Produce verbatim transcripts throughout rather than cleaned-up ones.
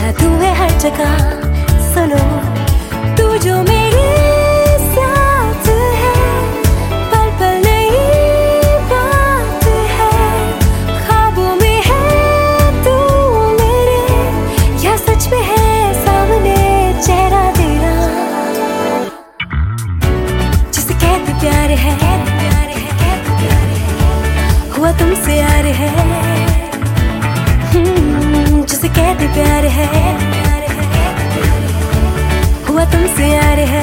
जादू है हर जगह। सुनो तू जो मेरे साथ है, पल पल नई बात है। ख्वाबों में है तू मेरे, या सच में है सामने चेहरा तेरा। जिसे कहते प्यार है, हुआ तुमसे यार है। जिसे कहते प्यार है, हुआ तुमसे यार है।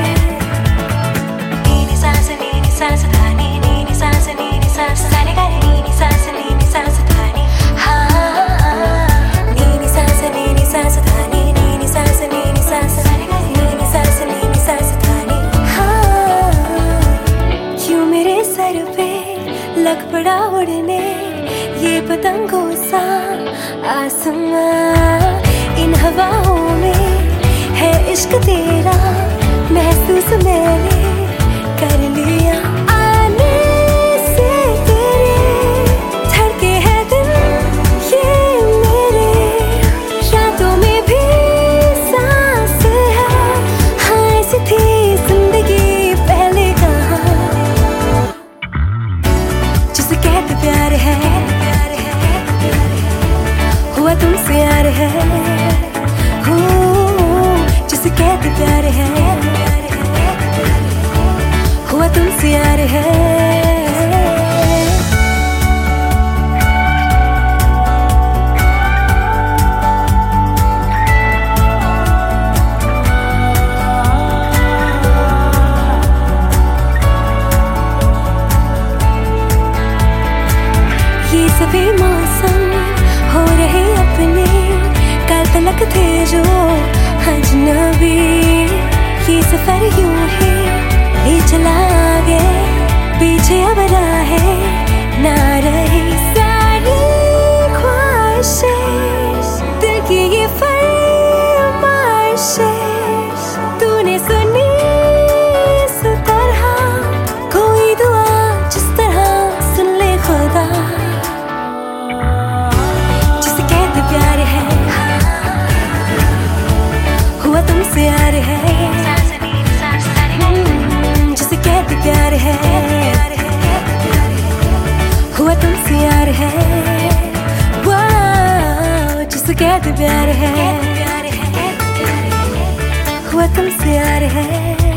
नीनी सांस नीनी सांस धानी, नीनी सांस नीनी सांस धानी, नीनी सांस नीनी सांस धानी। हाँ नीनी सांस नीनी सांस धानी, नीनी सांस नीनी सांस धानी, नीनी सांस नीनी सांस धानी। हाँ क्यों मेरे सर पे लग पड़ा उड़ने ये पतंगों सा आसमां। इन हवाओं में है इश्क तेरा, महसूस मैंने कर लिया। आने से तेरे धड़के है दिल ये मेरे, रातों में भी सांस है। हाँ ऐसी थी जिंदगी पहले कहाँ। जिसे कहते प्यार है, हुआ तुमसे यार है। हो जिसे कहते प्यार है, हुआ तुमसे यार है। ये सभी मौसम हो रहे अपने, कल तलक थे जो अजनबी। ये सफर यूं ही ले चला आगे, पीछे अब राहें ना रही। सारी ख्वाहिशें दिल की ये फरमाइशें तूने सुनी इस तरह। कोई दुआ जिस तरह सुन ले खुदा। प्यार है, हुआ तुमसे यार है। जिसे कहते प्यार है, हुआ तुमसे यार है। वाह जिसे कहते प्यार है, हुआ तुमसे यार है।